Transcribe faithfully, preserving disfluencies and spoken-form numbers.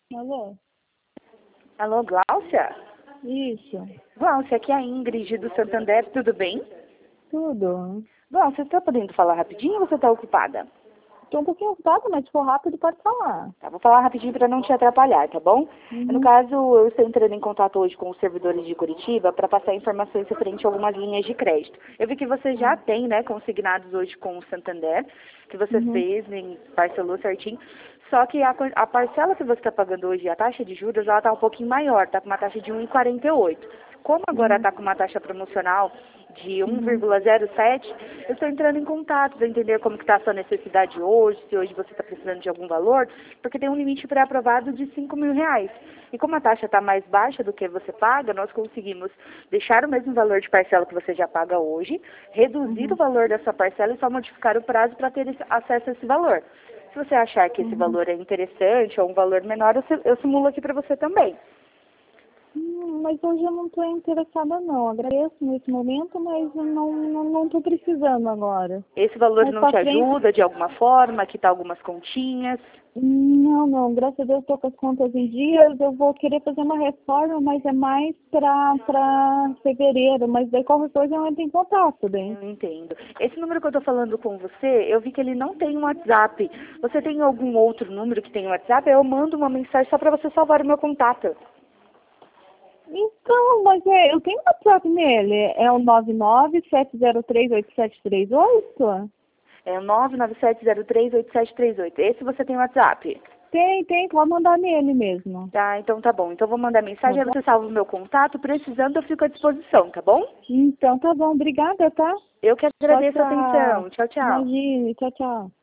Alô? Alô, Gláucia? Isso. Gláucia, aqui é a Ingrid do Santander, tudo bem? Tudo. Gláucia, você está podendo falar rapidinho ou você está ocupada? Estou um pouquinho ocupada, mas se for rápido, pode falar. Tá, vou falar rapidinho para não te atrapalhar, tá bom? Uhum. No caso, eu estou entrando em contato hoje com os servidores de Curitiba para passar informações referente a algumas linhas de crédito. Eu vi que você já tem, né, consignados hoje com o Santander, que você Uhum. fez, né, parcelou certinho. Só que a, a parcela que você está pagando hoje, a taxa de juros, ela está um pouquinho maior, está com uma taxa de um vírgula quarenta e oito. Como agora Uhum. está com uma taxa promocional de um Uhum. vírgula zero sete, eu estou entrando em contato para entender como que está a sua necessidade hoje, se hoje você está precisando de algum valor, porque tem um limite pré-aprovado de cinco mil reais. E como a taxa está mais baixa do que você paga, nós conseguimos deixar o mesmo valor de parcela que você já paga hoje, reduzir Uhum. o valor da sua parcela e só modificar o prazo para ter esse, acesso a esse valor. Se você achar que esse Uhum. valor é interessante ou um valor menor, eu, eu simulo aqui para você também. Hum, mas hoje eu não estou interessada não. Agradeço nesse momento, mas eu não não não estou precisando agora. Esse valor Mais não te para frente. ajuda de alguma forma, quitar algumas continhas? Não, não. Graças a Deus estou com as contas em dias. Eu vou querer fazer uma reforma, mas é mais para para fevereiro. Mas daí qualquer coisa eu entro em contato, bem. Não entendo. Esse número que eu estou falando com você, eu vi que ele não tem um WhatsApp. Você tem algum outro número que tem um WhatsApp? Eu mando uma mensagem só para você salvar o meu contato. Então, mas é, eu tenho WhatsApp nele. É o nove nove sete zero três oito sete três oito? É o nove nove sete zero três oito sete três oito. Esse você tem WhatsApp? Tem, tem, pode mandar nele mesmo. Tá, então tá bom. Então eu vou mandar Tá mensagem, aí bom? você salva o meu contato. Precisando, eu fico à disposição, tá bom? Então tá bom, obrigada, tá? Eu que Tchau, agradeço a tchau. atenção. Tchau, tchau. Imagine, tchau, tchau.